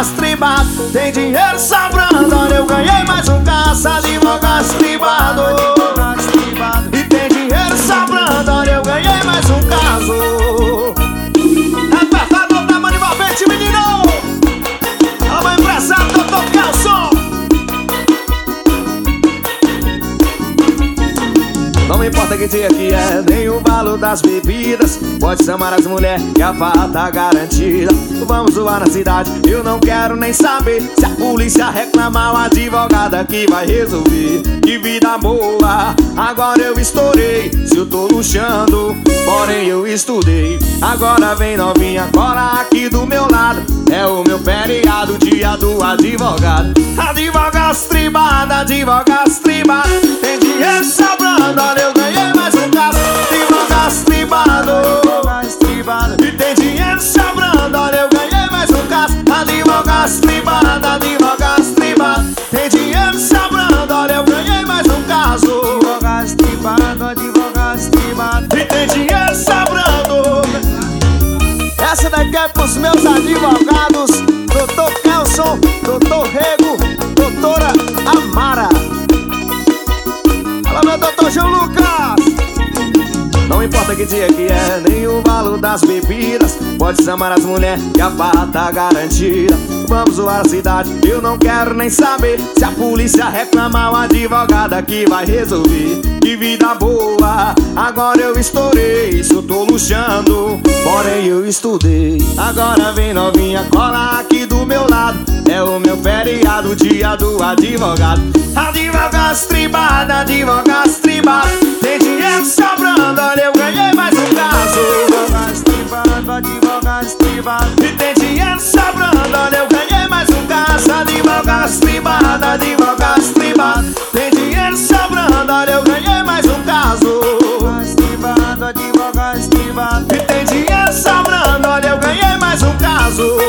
estribado. Tem dinheiro sobrando, olha, eu ganhei mais um caso. Advogado estribado. E tem dinheiro sobrando, olha, eu ganhei mais um caso. Repertório da mão envolvente, menino. Alô, empresário, doutor Kelson. Não importa que dia que é, nem o valor das bebidas. Pode chamar as mulheres que a farra tá garantida. Vamos zoar na cidade, eu não quero nem saber. Se a polícia reclamar, o advogado aqui vai resolver. Que vida boa, agora eu estourei. Se eu tô luxando, porém eu estudei. Agora vem novinha, cola aqui do meu lado. É o meu feriado, dia do advogado. Advogado estribado, advogado estribado. Tem dinheiro sobrando, olha, eu ganhei mais um caso. Advogado estribado. E tem dinheiro sobrando, olha, eu ganhei mais um caso. Advogado estribado, advogado estribado. Tem dinheiro sobrando, olha, eu ganhei mais um caso. Advogado estribado, advogado estribado. E tem dinheiro sobrando. Essa daqui é pros meus advogados: doutor Kelson, doutor Rego, doutora Amara. Fala, meu doutor João Lucas. Não importa que dia que é, nem o valor das bebidas. Pode chamar as mulheres que a farra tá garantida. Vamos zoar a cidade, eu não quero nem saber. Se a polícia reclamar, o advogado aqui vai resolver. Que vida boa, agora eu estourei. Se eu tô luxando, porém eu estudei. Agora vem novinha, cola aqui do meu lado. É o meu feriado, dia do advogado. Advogado estribado, advogado estribado. Tem dinheiro sobrando, olha, eu ganhei mais um caso. Advogado estribado, advogado estribado. E tem dinheiro sobrando, olha, eu ganhei mais um caso. Advogado estribado, advogado estribado. Tem dinheiro sobrando, olha, eu ganhei mais um caso. Advogado estribado, advogado estribado. E tem dinheiro sobrando, olha, eu ganhei mais um caso.